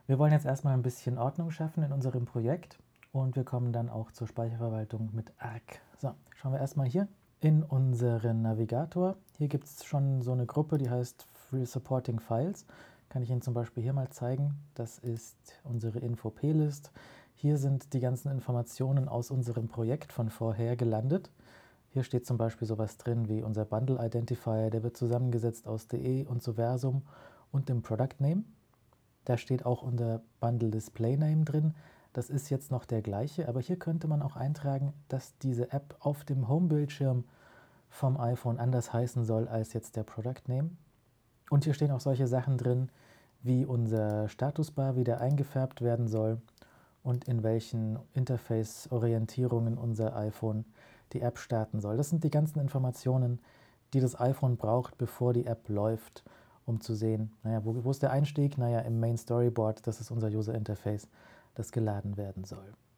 Wir wollen jetzt erstmal ein bisschen Ordnung schaffen in unserem Projekt und wir kommen dann auch zur Speicherverwaltung mit Arc. So, schauen wir erstmal hier in unseren Navigator. Hier gibt es schon so eine Gruppe, die heißt Free Supporting Files. Kann ich Ihnen zum Beispiel hier mal zeigen. Das ist unsere Info-Plist. Hier sind die ganzen Informationen aus unserem Projekt von vorher gelandet. Hier steht zum Beispiel sowas drin wie unser Bundle Identifier, der wird zusammengesetzt aus DE und Versum und dem Product Name. Da steht auch unser Bundle Display Name drin. Das ist jetzt noch der gleiche, aber hier könnte man auch eintragen, dass diese App auf dem Homebildschirm vom iPhone anders heißen soll als jetzt der Product Name. Und hier stehen auch solche Sachen drin, wie unser Statusbar wieder eingefärbt werden soll und in welchen Interface-Orientierungen unser iPhone die App starten soll. Das sind die ganzen Informationen, die das iPhone braucht, bevor die App läuft, um zu sehen, naja, wo ist der Einstieg? Naja, im Main Storyboard, das ist unser User Interface, das geladen werden soll.